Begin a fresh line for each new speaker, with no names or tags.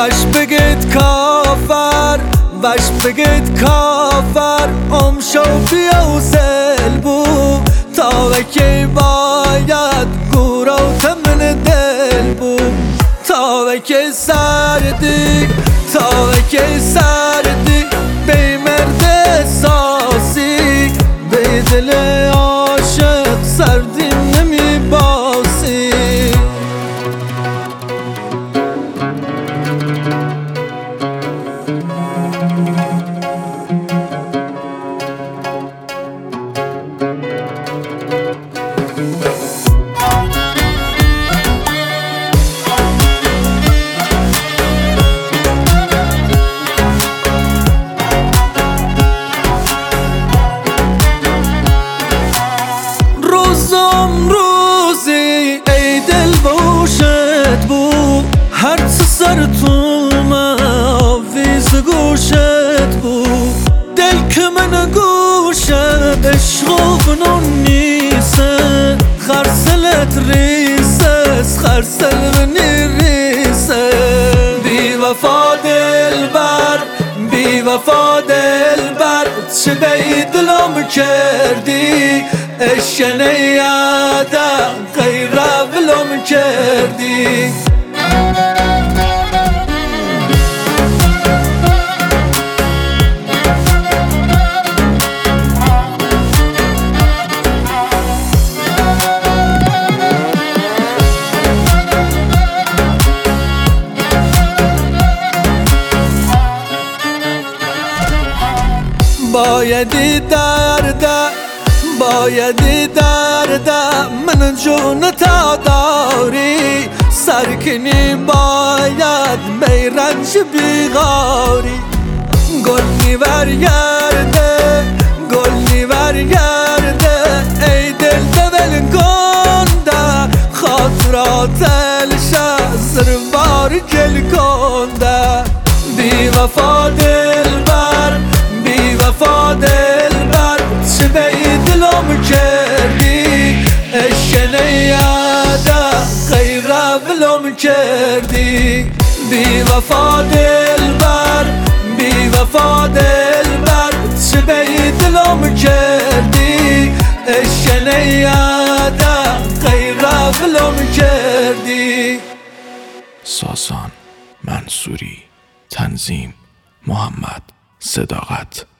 وش بگید کافر وش بگید کافر شو بیا و زل بو تا وکی باید گورا و تمن دل بو تا وکی سردی تا وکی سردی بی مرد احساسی بی دل عاشق سردی نمی باسی روزی ای دل بوشت بو هر چه سر تو آویز گوشت بو دل که من گوشت عشق و فنون نیسه خرسلت ریسه خرسل منی ریسه بی وفا دل بر بی وفا دل بر چه بی دلم کردی اشکنه یادم غیر ولم کردی بایدی درده بایدی درده من جون تا داری سرکنی باید بیرنج بیغاری گل نیور گرده گل نیور گرده ای دل دول گنده خاطرات الشه زربار گل کنده بی وفا دل بر بی وفا دل بر چه بی دلم کردی اشکنه یادم غیر ولم کردی بی وفا دل بر بی وفا دل بر چه بی دلم کردی اشکنه یادم غیر ولم کردی.
ساسان منصوری، تنظیم محمد صداقت.